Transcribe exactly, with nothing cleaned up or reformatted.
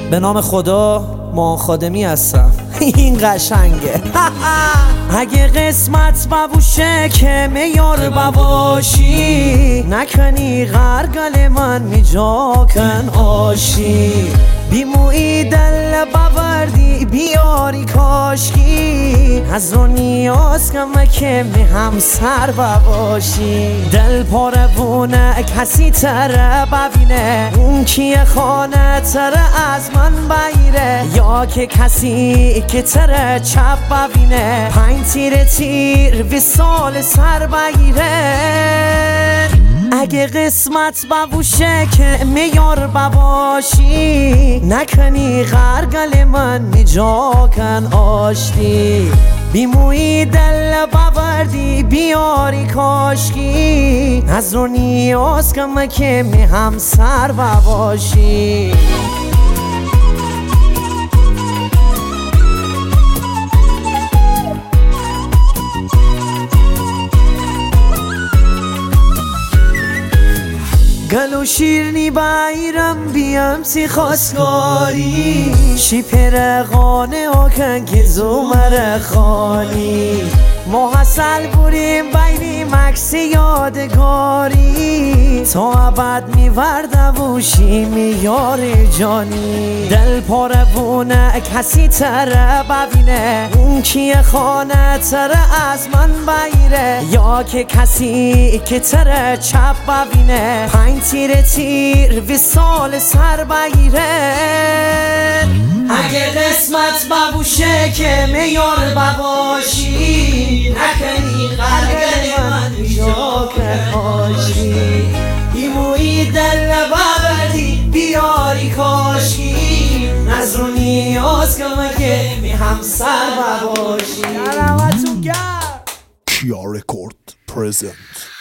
به نام خدا ما خادمی هستم. این قشنگه. اگه قسمت ببوشه که میار بباشی، نکنی غرگل من میجاکن آشی. بیموی دل بوردی بیاری کاشکی، از رو نیاز کمه که می همسر بباشی. دل پاره بونه کسی تره ببینه، اون کیه خانه تره از من بگیره، یا که کسی که تره چپ ببینه، پنج تیر تیر وی سال سر بگیره. اگه قسمت ببوشه که میار بباشی، نکنی غرگل من میجاکن آشتی. بیموی دل بوردی بیاری کاشکی، از رو نیاز کمه که می همسر بباشی. گلو شیرنی بایرم بیام سی خواستگاری، شی پرقانه آکن که زومر خانی. ما حسل بوریم بینی مکس یادگاری، تا ابد میورده بوشی میار جانی. دل پاره بونه کسی تره ببینه، اون کیه خانه تره از من بگیره، یا که کسی که تره چپ ببینه، پنج تیر تیر وی سال سر بگیره. اگه قسمت ببوشه که میار بباشی، نکنی غرگل من میجاکن آشی. بیموی دل ببردی بیاری کاشکی، از رو نیاز کمه که می همسر بباشی. کیا رکورد پرزنت.